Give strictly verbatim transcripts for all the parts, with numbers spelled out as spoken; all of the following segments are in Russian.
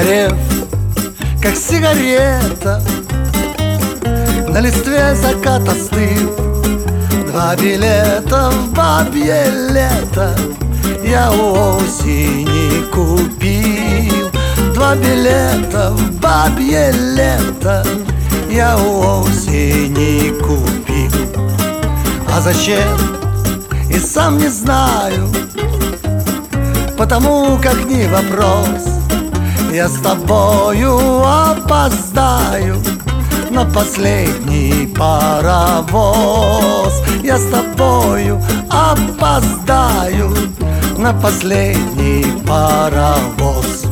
Догорев, как сигарета, на листве закат остыл. Два билета в бабье лето я у осени купил. Два билета в бабье лето я у осени купил. А зачем? И сам не знаю, потому как не вопрос. Я с тобою опоздаю на последний паровоз. Я с тобою опоздаю на последний паровоз.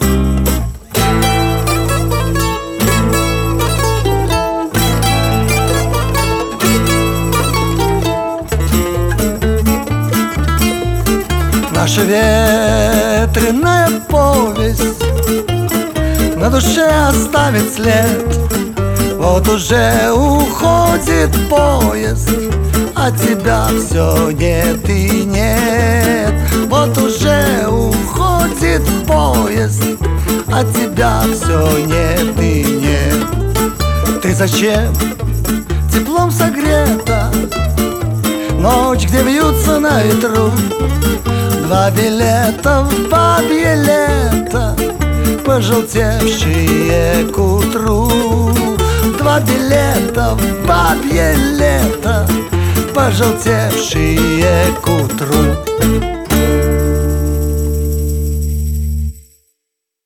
Наша ветреная повесть на душе оставит след. Вот уже уходит поезд, а тебя все нет и нет. Вот уже уходит поезд, а тебя все нет и нет. Ты зачем теплом согрета? Ночь, где вьются на ветру два билета в бабье лето, пожелтевшие к утру. Два билета в бабье лето, пожелтевшие к утру.